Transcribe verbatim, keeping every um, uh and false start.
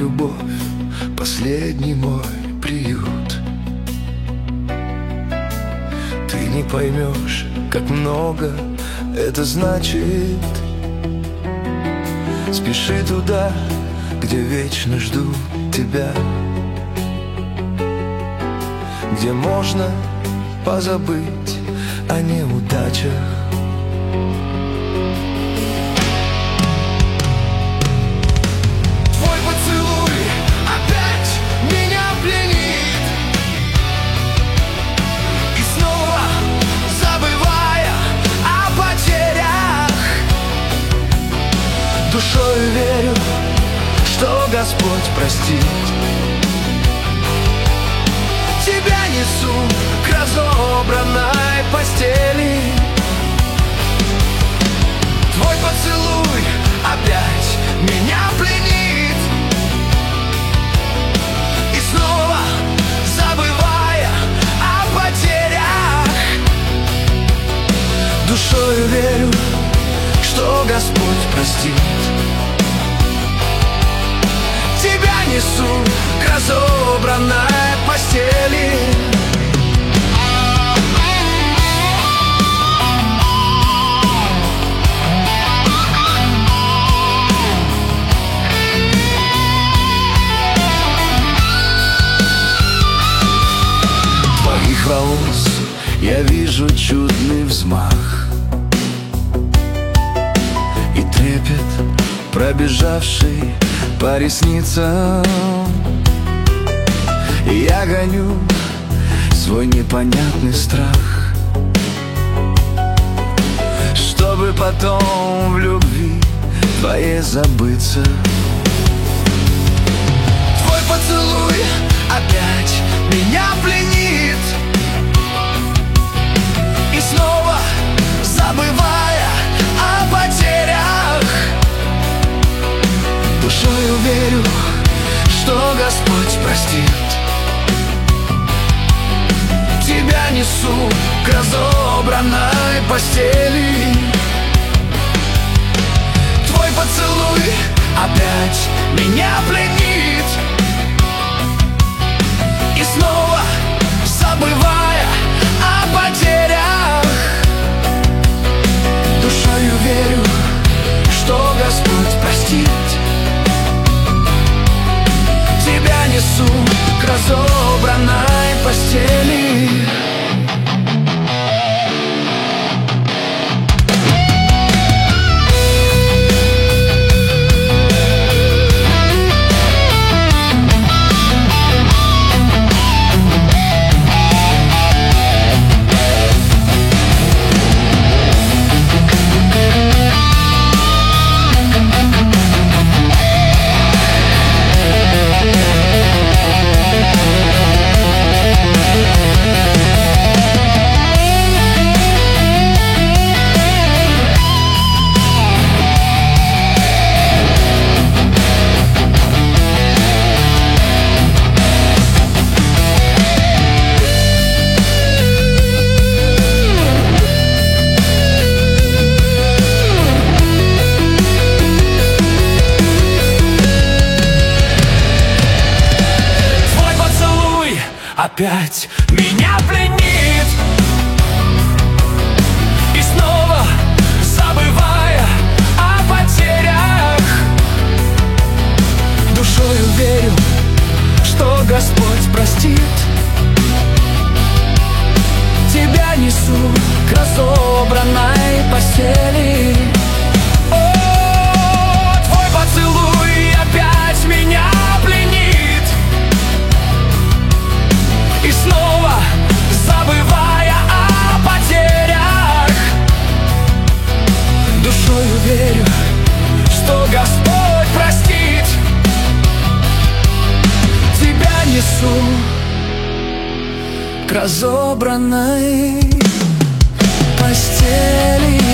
любовь, последний мой приют. Ты не поймешь, как много это значит. Спеши туда, где вечно жду тебя, где можно позабыть о неудачах. Твой поцелуй опять меня пленит, и снова забывая о потерях, душою верю, что Господь простит. Тебя несу к разобранной постели. Твой поцелуй опять меня пленит, и снова забывая о потерях, душою верю, что Господь простит. Тебя несу к разобранной постели. Твоих волос я вижу чудный взмах и трепет, пробежавший по ресницам. Я гоню свой непонятный страх, чтобы потом в любви твоей забыться. Твой поцелуй опять меня пленит, и снова забывая о потерях, душою верю, что Господь простит. Тебя несу к разобранной постели. Твой поцелуй опять меня пленит, и снова забывая о потерях, душою верю, что Господь простит. Тебя несу к разобранной постели. Опять меня пленит, и снова забывая о потерях, душою верю, что Господь простит. Тебя несу к разобранной постели. О, твой поцелуй опять меня пленит, и снова забывая о потерях, душою верю, что Господь простит. Тебя несу к разобранной постели.